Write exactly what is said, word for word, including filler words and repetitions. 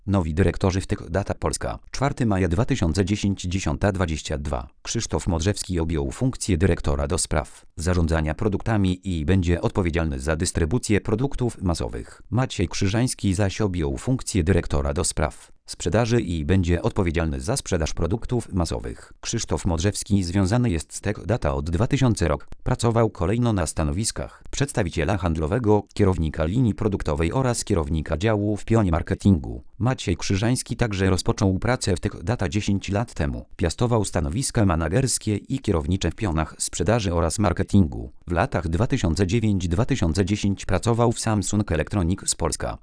Nowi dyrektorzy w Tech Data Polska. czwartego maja dwa tysiące dziesiątego, dziesiąta dwadzieścia dwa. Krzysztof Modrzewski objął funkcję dyrektora do spraw zarządzania produktami i będzie odpowiedzialny za dystrybucję produktów masowych. Maciej Krzyżański zaś objął funkcję dyrektora do spraw sprzedaży i będzie odpowiedzialny za sprzedaż produktów masowych. Krzysztof Modrzewski związany jest z Tech Data od dwa tysiące roku. Pracował kolejno na stanowiskach przedstawiciela handlowego, kierownika linii produktowej oraz kierownika działu w pionie marketingu. Maciej Krzyżański także rozpoczął pracę w Tech Data dziesięć lat temu. Piastował stanowiska managerskie i kierownicze w pionach sprzedaży oraz marketingu. W latach dwa tysiące dziewiąty do dwa tysiące dziesiątego pracował w Samsung Electronics Polska.